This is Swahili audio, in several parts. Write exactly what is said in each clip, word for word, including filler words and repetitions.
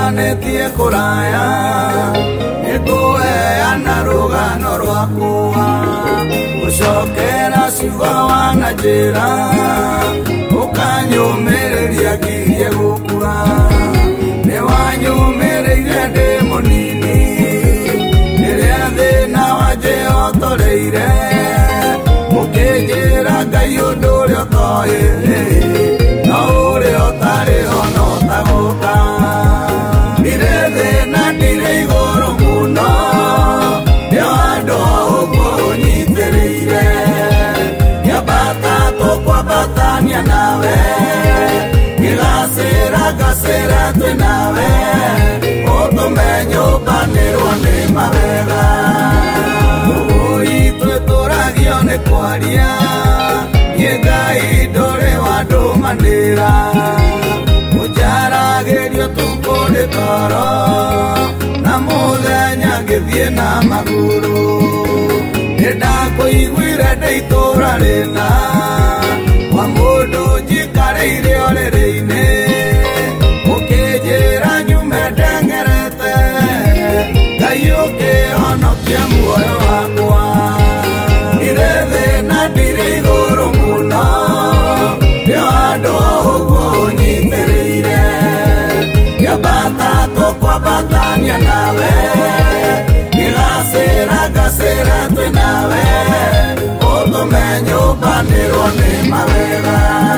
tumanetie kuraya nikuheana rugano rwakwa ucokera ciugo wananjĩra ukanyũmĩrĩria ngirie gũkua nĩwanyũmĩrĩire ndĩ mũnini rĩrĩa thĩna wanjĩhotoreire ũkĩnjĩra Ngai ũndũ ũrĩa ũtoĩ no ũrĩa ũtarĩho no ũtagũka ndirĩ thĩna ndirĩ igũrũ mũno nĩo andũ ũguo ũnyitĩrĩire nyambata tũkwambatania nawe ngĩgacĩra ngacĩra twĩ nawe ũtũme nyũmbanĩrwo nĩ mawega ũgũi twĩtũragio nĩ kwaria niĩ Ngai ndũrĩ wandũmanĩra ũnjaragĩrio tukũ nĩ toro na mũthenya ngĩthiĩ na magũrũ nĩndakũiguire ndĩ itũũra rĩna wa mũndũ njikarĩire ũrĩrĩ-inĩ ũkĩnjĩra nyume ndeng'erete Ngai ũkĩhonokia muoyo wakwa ndirĩ thĩna ndirĩ igũrũ mũno nĩo andũ ũguo ũnyitĩrĩire nyambata tũkwambatania nawe ngĩgacĩra ngacĩra twĩ nawe ũtũme nyũmbanĩrwo nĩ mawega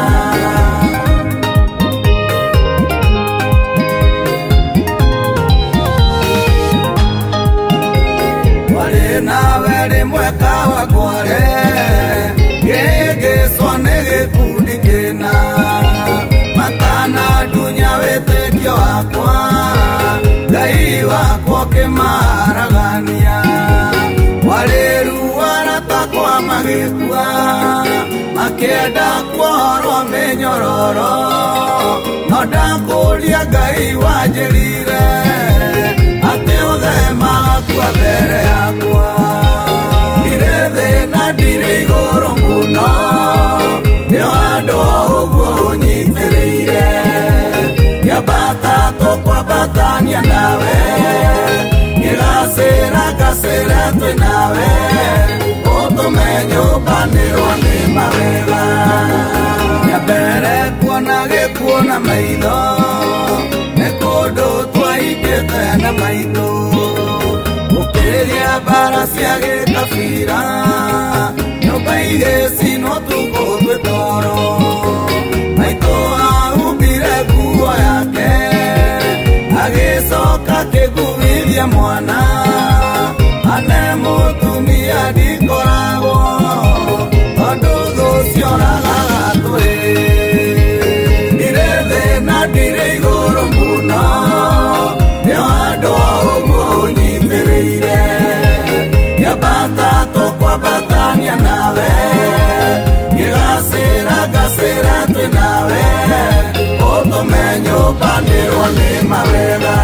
warĩ nawe rĩmwe kawa kware gĩgĩcwo nĩ gĩkundi kĩna matana ndunya wĩtĩkio wakwa Ngai wakwa ũkĩmaragania warĩ ruara takwa magĩkua makĩenda kuohorwo mĩnyororo no ndakũria Ngai wanjĩrire atĩ ũthemaga kua mbere yakwa ndirĩ thĩna ndirĩ igũrũ mũno nĩo andũ ũguo ũnyitĩrĩire nyambata tũkwambatania nawe ngĩgacĩra ngacĩra twĩ nawe ũtũme nyũmbanĩrwo nĩ mawega nyambere kuona gĩkuo na maitho nĩ kũndũ twaingĩte na maitho gũkĩrĩria mbara cia gĩkabira nyũmba igĩcinwo tukũ twĩ toro maitũ ahumbire nguo yake agĩcoka akĩgumithia mwana ane mũtumia ndikoragwo tondũ thũ cioragaga tũrĩ ndirĩ thĩna ndirĩ igũrũ mũno nĩo andũ ũguo ũnyitĩrĩire nyambata tũkwambatania nawe ngĩgacĩra ngacĩra twĩ nawe ũtũme nyũmbanĩrwo nĩ mawega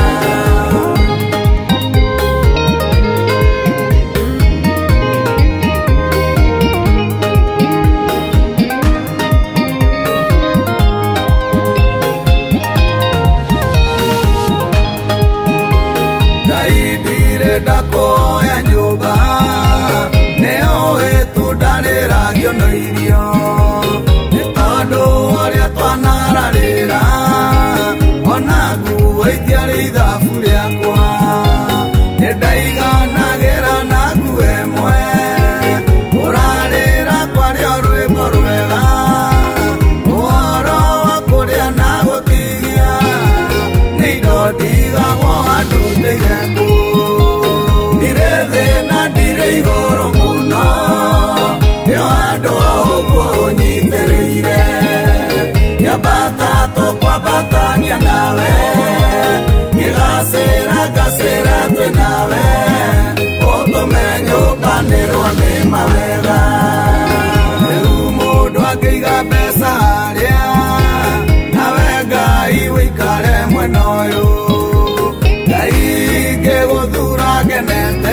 Ngai ndirĩ ndakuoya nyũmba nĩũĩ tundarĩragio na irio nĩ tondũ ũrĩa twanararĩra ona nguo itiarĩ ithabu rĩakwa nĩndaiganagĩra na nguo ĩmwe ũrarĩra kwarĩo rwĩmbo rwega ũhoro wa kũrĩa na gũtigia nĩ indo ndigagwo andũ ndĩire kũ ndirĩ thĩna ndirĩ igũrũ mũno nĩo andũ ũguo ũnyitĩrĩire nyambata tũkwambatania nawe ngĩgacĩra ngacĩra twĩ nawe ũtũme nyũmbanĩrwo nĩ mawega rĩu mũndũ angĩiga mbeca harĩa nawe Ngai wĩikare mwena ũyũ Ngai ngĩgũthura ngenete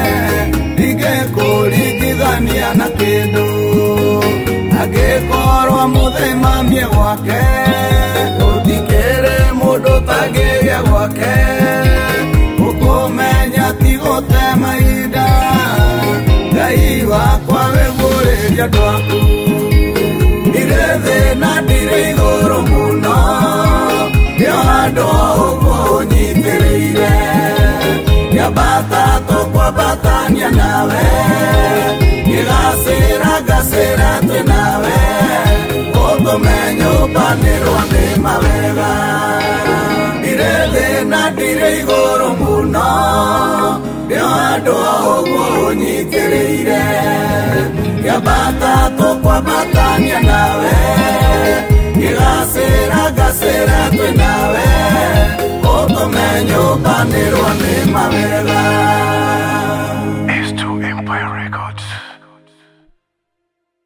ndingĩkũringithania na kĩndũ angĩkorwo mũthemamie gwake gũtikĩrĩ mũndũ tangĩgĩa ando kunyitiriire yabata tokwa batania nawe igasira gasira twe nawe otomenyo panirwa ni mawega irele na dire igoro muno yo ando kunyitiriire yabata tokwa batania nawe igasira gasira twe nawe otomenyo panirwa ni mawega. S two Empire Records.